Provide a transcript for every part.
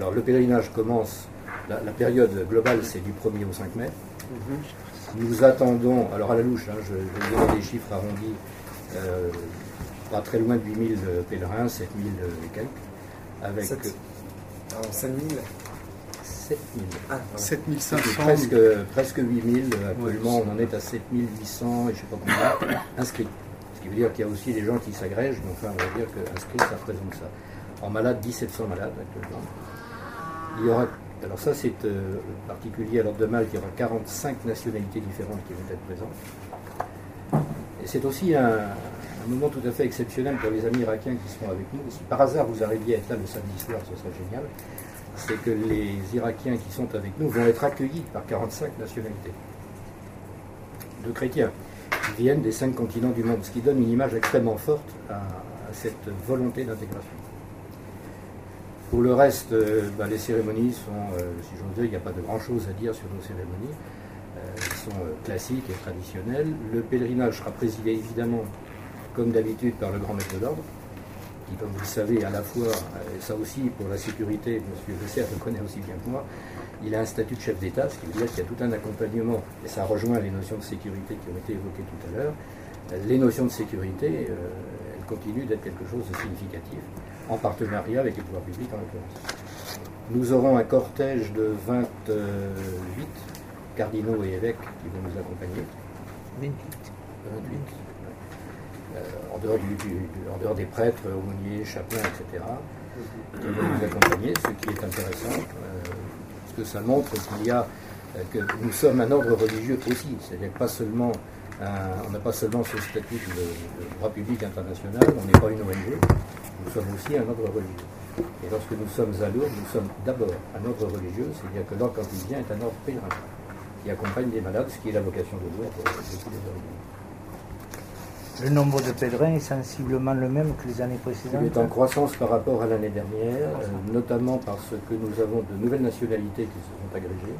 Alors le pèlerinage commence, la période globale c'est du 1er au 5 mai. Nous attendons, alors à la louche, je vais donner des chiffres arrondis, pas très loin de 8000 pèlerins, 7000 et quelques, avec 5000 7000. Ah, 7500. Presque 8000, actuellement on en est à 7800 et je ne sais pas combien inscrits. Ce qui veut dire qu'il y a aussi des gens qui s'agrègent, mais enfin on va dire qu'inscrits ça représente ça. En malades, 1700 malades actuellement. Il y aura, alors ça c'est particulier à l'ordre de Malte, il y aura 45 nationalités différentes qui vont être présentes. Et c'est aussi un moment tout à fait exceptionnel pour les amis irakiens qui seront avec nous. Si par hasard vous arriviez à être là le samedi soir, ce serait génial. C'est que les Irakiens qui sont avec nous vont être accueillis par 45 nationalités de chrétiens qui viennent des 5 continents du monde, ce qui donne une image extrêmement forte à cette volonté d'intégration. Pour le reste, les cérémonies sont, si j'ose dire, il n'y a pas de grand-chose à dire sur nos cérémonies. Elles sont classiques et traditionnelles. Le pèlerinage sera présidé évidemment, comme d'habitude, par le grand maître d'ordre, qui, comme vous le savez, à la fois, et ça aussi pour la sécurité, M. Besser le connaît aussi bien que moi, il a un statut de chef d'État, ce qui veut dire qu'il y a tout un accompagnement, et ça rejoint les notions de sécurité qui ont été évoquées tout à l'heure. Les notions de sécurité, elles continuent d'être quelque chose de significatif, en partenariat avec les pouvoirs publics en l'occurrence. Nous aurons un cortège de 28 cardinaux et évêques qui vont nous accompagner. 28. En dehors des prêtres, aumôniers, chapelains, etc., qui vont nous accompagner, ce qui est intéressant, parce que ça montre que nous sommes un ordre religieux aussi, c'est-à-dire pas seulement on n'a pas seulement ce statut de droit public international, on n'est pas une ONG, nous sommes aussi un ordre religieux. Et lorsque nous sommes à Lourdes, nous sommes d'abord un ordre religieux, c'est-à-dire que l'ordre, quand il vient, est un ordre pèlerin, qui accompagne des malades, ce qui est la vocation de Lourdes depuis les origines. Le nombre de pèlerins est sensiblement le même que les années précédentes. Il est en croissance par rapport à l'année dernière, notamment parce que nous avons de nouvelles nationalités qui se sont agrégées.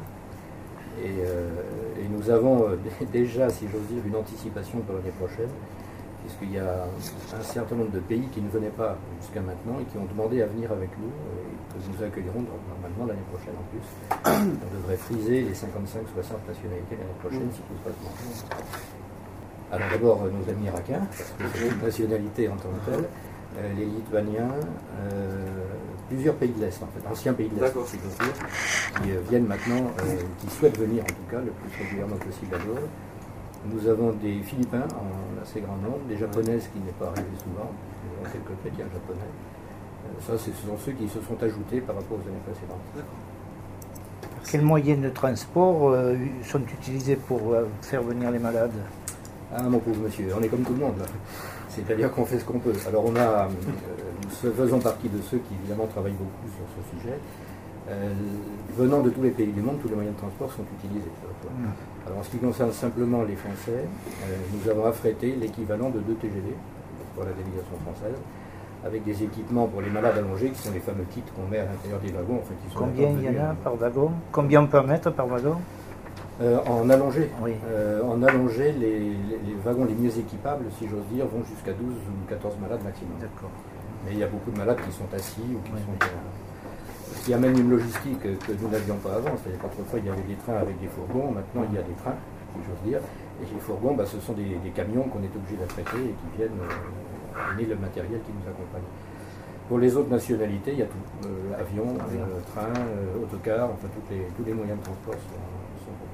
Et nous avons déjà, si j'ose dire, une anticipation pour l'année prochaine, puisqu'il y a un certain nombre de pays qui ne venaient pas jusqu'à maintenant et qui ont demandé à venir avec nous et que nous accueillerons normalement l'année prochaine en plus. On devrait friser les 55-60 nationalités l'année prochaine si tout se passe bien. Alors d'abord nos amis irakiens, parce que c'est une nationalité en tant que telle, les Lituaniens, plusieurs pays de l'Est en fait, anciens pays de l'Est si j'ose dire, qui viennent maintenant, qui souhaitent venir en tout cas le plus régulièrement possible à Lourdes. Nous avons des Philippins en assez grand nombre, des Japonaises qui n'est pas arrivé souvent, nous avons quelques chrétiens japonais. Ça, ce sont ceux qui se sont ajoutés par rapport aux années précédentes. Quels moyens de transport sont utilisés pour faire venir les malades? Ah mon pauvre monsieur, on est comme tout le monde là. C'est-à-dire qu'on fait ce qu'on peut. Alors nous faisons partie de ceux qui évidemment travaillent beaucoup sur ce sujet. Venant de tous les pays du monde, tous les moyens de transport sont utilisés. Alors en ce qui concerne simplement les Français, nous avons affrété l'équivalent de 2 TGV pour la délégation française, avec des équipements pour les malades allongés, qui sont les fameux kits qu'on met à l'intérieur des wagons. En fait, qui sont combien il y en a par wagon? Combien on peut mettre par wagon? En allongé, oui. Les wagons les mieux équipables, si j'ose dire, vont jusqu'à 12 ou 14 malades maximum. D'accord. Mais il y a beaucoup de malades qui sont assis ou qui sont... Ce qui amène une logistique que nous n'avions pas avant. C'est-à-dire qu'autrefois, il y avait des trains avec des fourgons. Maintenant, il y a des trains, si j'ose dire. Et les fourgons, ce sont des camions qu'on est obligé d'affréter et qui viennent amener le matériel qui nous accompagne. Pour les autres nationalités, il y a tout. Avion, train, autocar, enfin tous les moyens de transport sont